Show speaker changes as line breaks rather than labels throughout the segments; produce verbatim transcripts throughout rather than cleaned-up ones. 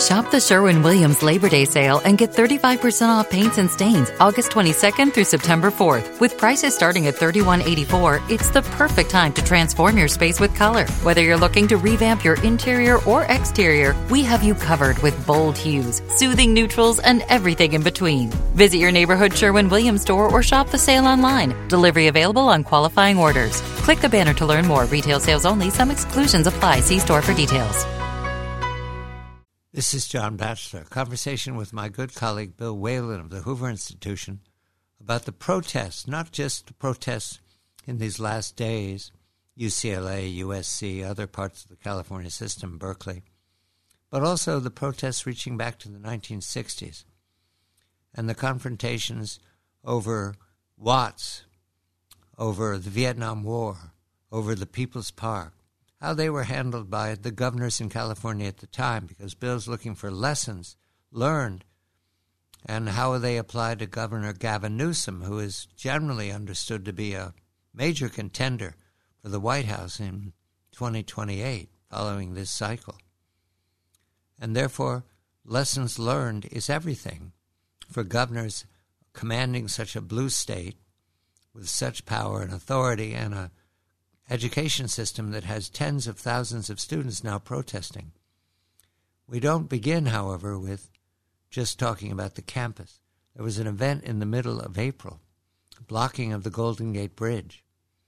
Shop the Sherwin-Williams Labor Day sale and get thirty-five percent off paints and stains August twenty-second through September fourth. With prices starting at thirty-one eighty-four, it's the perfect time to transform your space with color. Whether you're looking to revamp your interior or exterior, we have you covered with bold hues, soothing neutrals, and everything in between. Visit your neighborhood Sherwin-Williams store or shop the sale online. Delivery available on qualifying orders. Click the banner to learn more. Retail sales only. Some exclusions apply. See store for details.
This is John Batchelor, conversation with my good colleague Bill Whalen of the Hoover Institution about the protests, not just the protests in these last days, U C L A, U S C, other parts of the California system, Berkeley, but also the protests reaching back to the nineteen sixties and the confrontations over Watts, over the Vietnam War, over the People's Park, how they were handled by the governors in California at the time, because Bill's looking for lessons learned and how they apply to Governor Gavin Newsom, who is generally understood to be a major contender for the White House in twenty twenty-eight following this cycle. And therefore, lessons learned is everything for governors commanding such a blue state with such power and authority and a education system that has tens of thousands of students now protesting. We don't begin, however, with just talking about the campus. There was an event in the middle of April, blocking of the Golden Gate Bridge,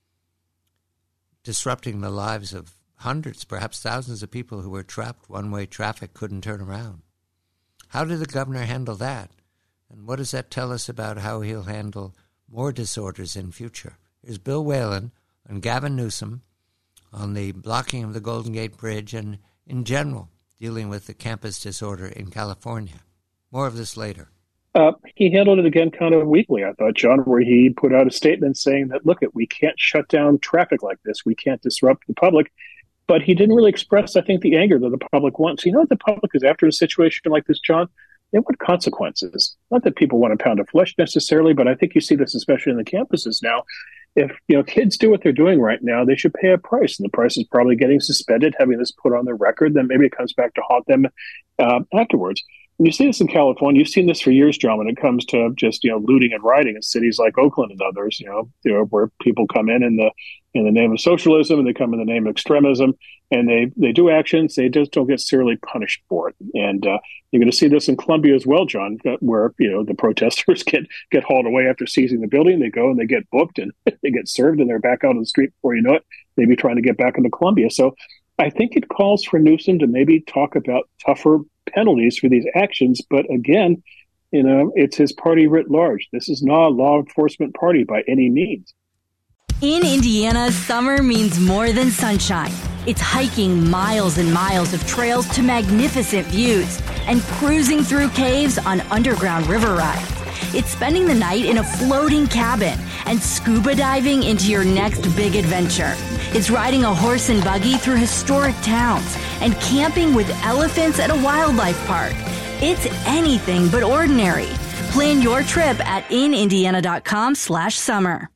disrupting the lives of hundreds, perhaps thousands of people who were trapped. One-way traffic couldn't turn around. How did the governor handle that? And what does that tell us about how he'll handle more disorders in future? Here's Bill Whalen and Gavin Newsom on the blocking of the Golden Gate Bridge and, in general, dealing with the campus disorder in California. More of this later.
Uh, he handled it again kind of weakly, I thought, John, where he put out a statement saying that, look, we can't shut down traffic like this. We can't disrupt the public. But he didn't really express, I think, the anger that the public wants. You know what the public is after a situation like this, John? They want consequences. Not that people want a pound of flesh necessarily, but I think you see this especially in the campuses now. If you know kids do what they're doing right now, they should pay a price, and the price is probably getting suspended, having this put on their record. Then maybe it comes back to haunt them uh, afterwards. And you see this in California. You've seen this for years, John, when it comes to just you know looting and rioting in cities like Oakland and others. You know, you know where people come in in the in the name of socialism, and they come in the name of extremism, and they they do actions. They just don't get severely punished for it. And uh, you're going to see this in Columbia as well, John, where you know the protesters get get hauled away after seizing the building. They go and they get booked and they get served, and they're back out on the street before you know it. Maybe trying to get back into Columbia. So I think it calls for Newsom to maybe talk about tougher penalties for these actions. But again, you know, it's his party writ large. This is not a law enforcement party by any means.
In Indiana, summer means more than sunshine. It's hiking miles and miles of trails to magnificent views and cruising through caves on underground river rides. It's spending the night in a floating cabin and scuba diving into your next big adventure. It's riding a horse and buggy through historic towns and camping with elephants at a wildlife park. It's anything but ordinary. Plan your trip at inindiana.com slash summer.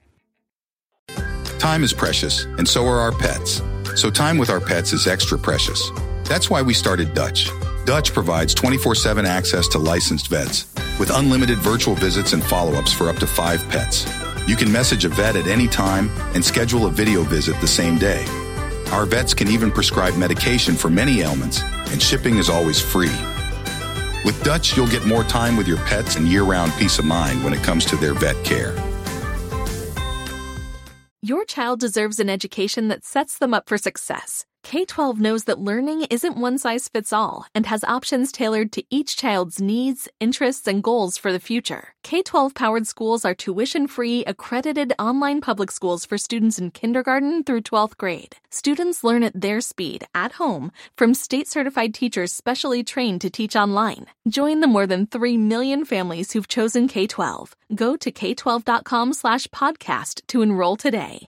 Time is precious, and so are our pets. So time with our pets is extra precious. That's why we started Dutch. Dutch provides twenty-four seven access to licensed vets with unlimited virtual visits and follow-ups for up to five pets. You can message a vet at any time and schedule a video visit the same day. Our vets can even prescribe medication for many ailments, and shipping is always free. With Dutch, you'll get more time with your pets and year-round peace of mind when it comes to their vet care.
Your child deserves an education that sets them up for success. K twelve knows that learning isn't one size fits all and has options tailored to each child's needs, interests, and goals for the future. K twelve powered schools are tuition-free, accredited online public schools for students in kindergarten through twelfth grade. Students learn at their speed, at home, from state-certified teachers specially trained to teach online. Join the more than three million families who've chosen K twelve. Go to k twelve dot com slash podcast to enroll today.